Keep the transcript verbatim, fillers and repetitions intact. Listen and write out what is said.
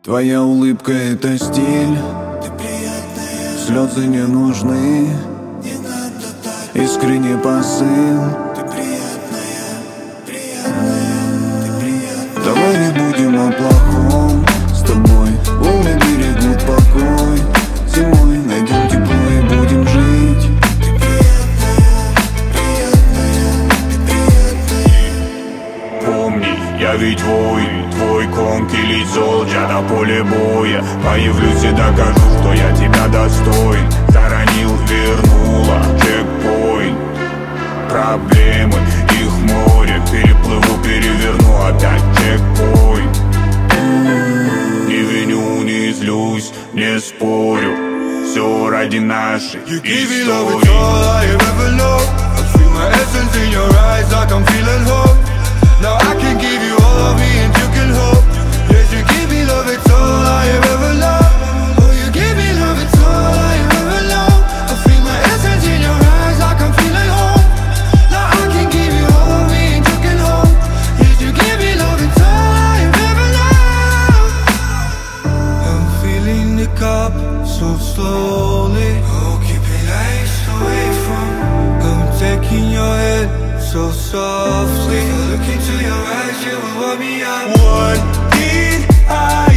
Твоя улыбка — это стиль, ты приятная, слезы не нужны, не надо так. искренний посыл. Ты приятная, приятная, ты приятная. Давай не будем о плохом с тобой, волны берегут покой. Зимой найдем тепло и будем жить. Ты приятная, приятная, ты приятная. Помни, я ведь воин, твой конкий солдат на поле боя. Появлюсь и докажу, что я тебя достоин. Заронил, вернула, чекпоинт. Проблемы, их море, переплыву, переверну опять чекпоинт. Не виню, не злюсь, не спорю, все ради нашей You give me love, it's истории. all I have ever loved. I feel my essence in your eyes, I can feel it hope. Now I can give you all of me and you can hope. Yes, you give me love, it's all I have ever loved. Oh, you give me love, it's all I have ever loved. I feel my essence in your eyes, I can feel it hope. Now I can give you all of me and you can hope. Yes, you give me love, it's all I have ever loved. I'm feeling the cup so slowly. Oh, keep it nice away from. I'm taking your head so softly. Look into your eyes, you will warm me up. What did I